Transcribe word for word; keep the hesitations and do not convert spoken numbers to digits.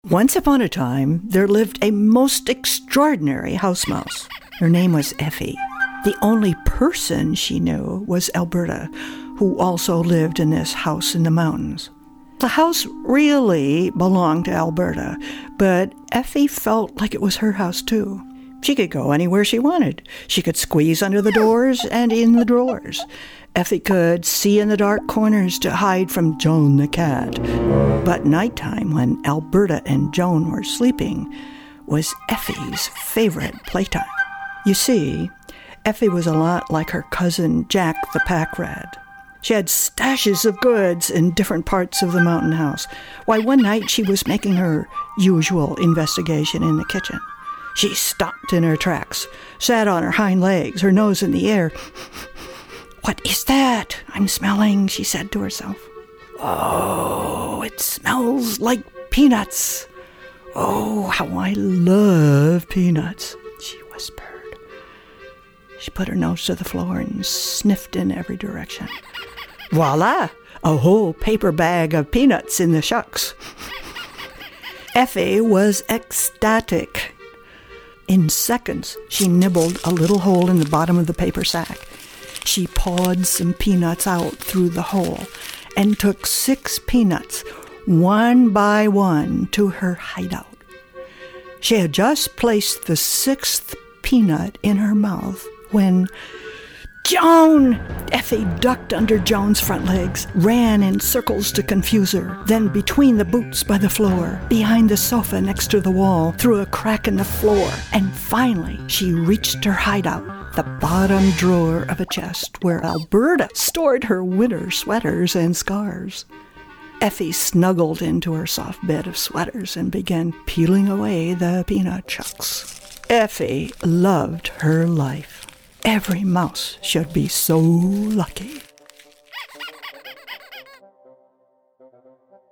Once upon a time, there lived a most extraordinary house mouse. Her name was Effie. The only person she knew was Alberta, who also lived in this house in the mountains. The house really belonged to Alberta, but Effie felt like it was her house too. She could go anywhere she wanted. She could squeeze under the doors and in the drawers. Effie could see in the dark corners to hide from Joan the cat. But nighttime, when Alberta and Joan were sleeping, was Effie's favorite playtime. You see, Effie was a lot like her cousin Jack the pack rat. She had stashes of goods in different parts of the mountain house. Why, one night she was making her usual investigation in the kitchen. She stopped in her tracks, sat on her hind legs, her nose in the air. "What is that I'm smelling?" she said to herself. "Oh, it smells like peanuts. Oh, how I love peanuts," she whispered. She put her nose to the floor and sniffed in every direction. Voila! A whole paper bag of peanuts in the shucks. Effie was ecstatic. In seconds, she nibbled a little hole in the bottom of the paper sack. She pawed some peanuts out through the hole and took six peanuts, one by one, to her hideout. She had just placed the sixth peanut in her mouth when... Joan! Effie ducked under Joan's front legs, ran in circles to confuse her, then between the boots by the floor, behind the sofa next to the wall, through a crack in the floor, and finally she reached her hideout, the bottom drawer of a chest where Alberta stored her winter sweaters and scarves. Effie snuggled into her soft bed of sweaters and began peeling away the peanut chunks. Effie loved her life. Every mouse should be so lucky.